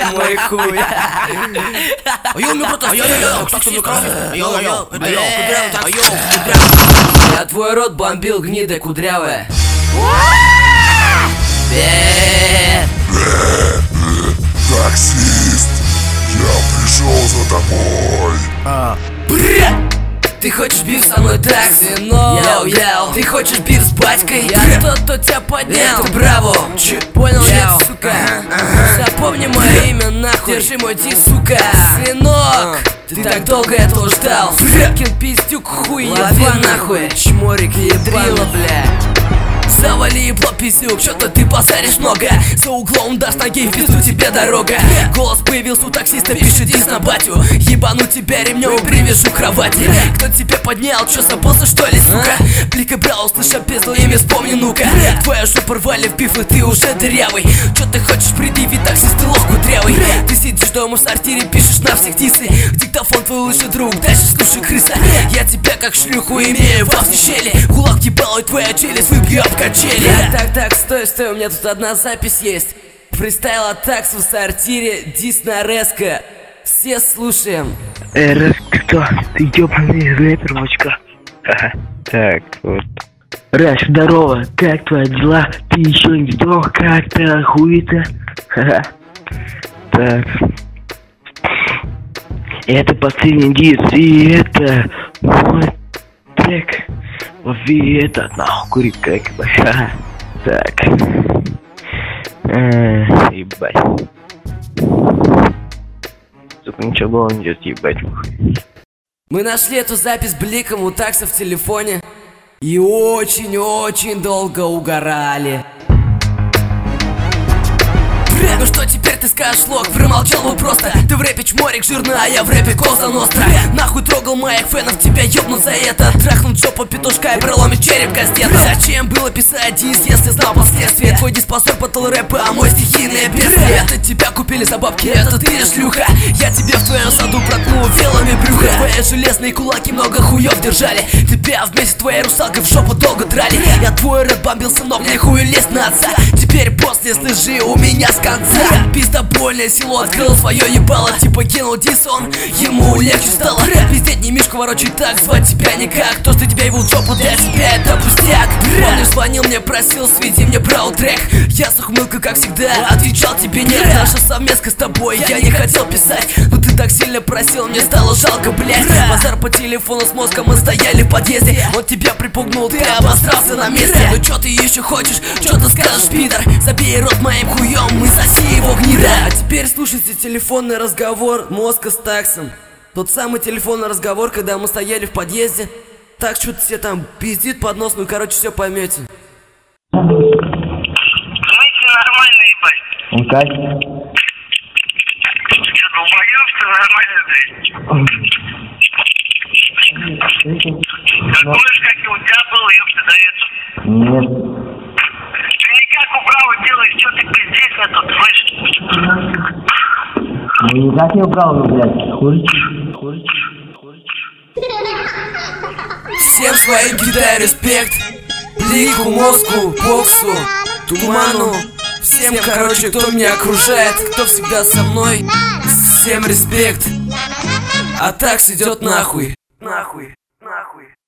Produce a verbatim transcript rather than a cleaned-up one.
мой хуй. Айо, ну брат, айо, айо, как ты ну-ка? Айо, айо, айо, айо, Я твой рот бомбил, гнида кудрявая. Таксист, я пришел за тобой. Ты хочешь биф со мной, такси? Йоу, йоу. Ты хочешь биф с батькой? Я тот, кто тебя поднял. Это браво. Че, понял, нет, сука? Запомни мое имя, нахуй. Держи мой диск, сука. Сынок, ты так долго этого ждал. Сукин пиздюк, хуй, лови нахуй. Чморик ебаный, бля. Завали ебло, пиздюк, что-то ты базаришь много. За углом дашь ноги, в пизду тебе дорога. Голос появился у таксиста, пишет дис на батю. Ебану тебя ремнем и привяжу к кровати. Кто тебя поднял, чё забылся что ли, сука? Блика брал, услыша пизду, имя вспомни, ну-ка. Твоя жопа рвали в пиф, и ты уже дырявый. Чё ты хочешь предъявить, таксист, ты лох кудрявый. Ты сидишь дома в сортире, пишешь на всех дисы. Диктофон твой лучший друг, дальше слушай, крыса. Я тебя как шлюху имею во все щели. Кулак ебал и твоя челюсть выбью об качели. Так, так, стой, стой, у меня тут одна запись есть. Фристайл от такс в сортире, дис на Резко. Все слушаем. Э, Резко, кто? Ты ёбаный рэпер, мочка. Ха-ха. Так, вот. Раш, здорово, как твои дела? Ты еще не сдох, как-то охуито. Ха-ха. Так. Это последний дис, и это мой трек. Лови это, нахуй, кури как бы. Ха-ха. Так. Эээ, ебать. Сука, ничего было не идет, ебать. Мы нашли эту запись бликом у такса в телефоне и очень-очень долго угорали. Ну что теперь ты скажешь, лох? Промолчал бы просто. Ты в рэпе чморик жирный, а я в рэпе Коза Ностра. Нахуй трогал моих фенов, тебя ёбнут за это. Трахнут жопу петушка и проломит череп кастета. Зачем было писать дис, если знал последствия? Твой диспозор потал рэпа, а мой стихийное бедствие. Это тебя купили за бабки, это ты шлюха. Я тебе в твоем саду проткну вилами брюха. Твои железные кулаки много хуёв держали. Тебя вместе с твоей русалкой в жопу долго драли. Я твой рэп бомбил, сынок, мне хуй лезть на отца. Теперь после слыжи у меня с конца. Пиздобольное село открыл свое ебало. Типа кинул дис, он ему легче стало. Пиздеть не мишку ворочай так, звать тебя никак. То, что тебя его в жопу, для тебя это пустяк. Помнишь, звонил мне, просил, сведи мне брал трек. Я с ухмылкой, как всегда, отвечал тебе нет. Наша совместка с тобой, я не хотел писать, но ты так сильно просил, мне стало жалко, блять. Базар по телефону с мозгом, мы стояли в подъезде. Он тебя припугнул, ты обосрался на месте. Ну чё ты еще хочешь, чё ты скажешь, пидор? Забей рот моим хуем, мы соси его гнида. А теперь слушайте телефонный разговор мозга с таксом. Тот самый телефонный разговор, когда мы стояли в подъезде. Так что-то все там пиздит под нос, ну короче все поймете. Знаете, нормально, ебать. Он как? Что, долбоёб, что нормально, блядь? Такой же, как и у тебя был, ёпта, до этого. Нет. Ты никак убрал и делаешь, что ты пиздец, а тут, слышишь? Ну никак не убрал, ну, блядь. Хуже, хуже, хуже. Всем своим кидаю респект. Блику, мозгу, боксу, туману. Всем, короче, кто меня окружает, кто всегда со мной. Всем респект. А такс идет нахуй. Нахуй, нахуй.